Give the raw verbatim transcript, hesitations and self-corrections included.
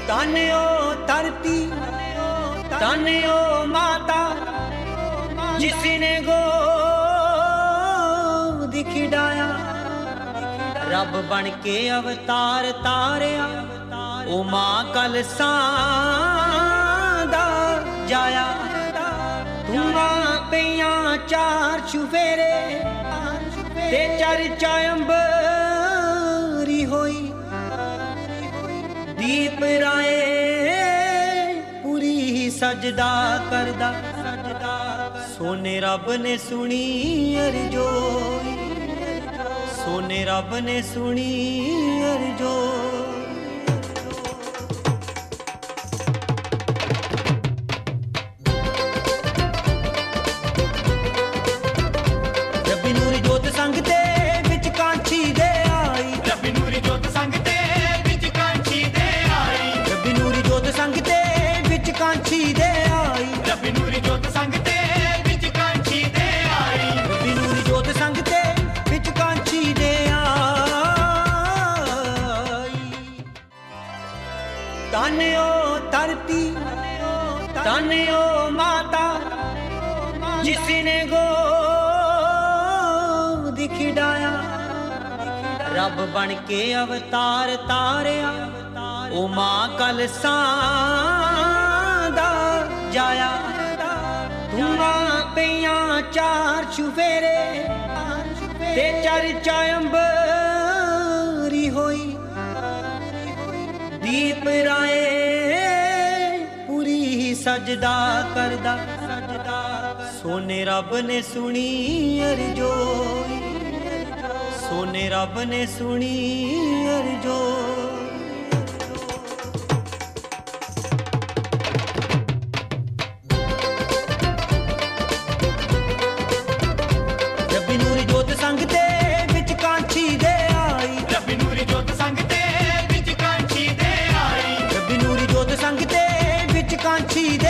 ਧਨ ਓ ਧਰਤੀ ਧਨ ਓ ਮਾਤਾ जिसने गोद खिडाया रब बन के अवतार तारिया ओ मां कल सांदा जाया धुआं पईयां चार चुफेरे ते चर्चा अंबरी होई दीप राए पूरी सजदा करदा सोने रब ने सुनी अरजोई सोने रब ने सुनी अरजोई रब्बी नूरी जोत संग ते विच कांछी दे आई रब्बी नूरी जोत संग ते विच कांछी दे आई रब्बी नूरी जोत संग ते विच कांछी दे आई रब्बी नूरी जोत संग ते धन ओ धरती धन ओ माता जिसने गोद खिडाया रब बन के अवतार तारिया ओ मां कल सांदा जाया धुआं पईयां चार चुफेरे ते चर्चा अंबरी होई दीप राए पूरी सजदा करदा सोने रब ने सुनी अरजोई सोने रब ने सुनी अरजोई रब्बी नूरी जोत संग ते विच कांछी दे आई रब्बी नूरी जोत संग ते संग ते विच कांछी दे